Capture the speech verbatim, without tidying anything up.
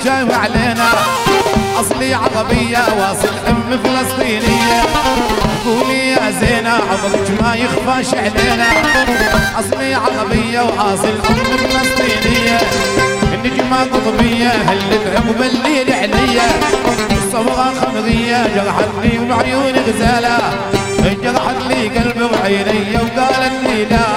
جاي علينا اصلي عربيه واصل ام فلسطينيه قولي يا زينه عمرك ما يخفاش علينا اصلي عربيه واصل ام فلسطينيه النجمه قطبيه هلت عقب الليل عليا الصبغه خمريه جرحتني وبعيوني غزاله جرحت لي قلبي وعيني وقالت لي لا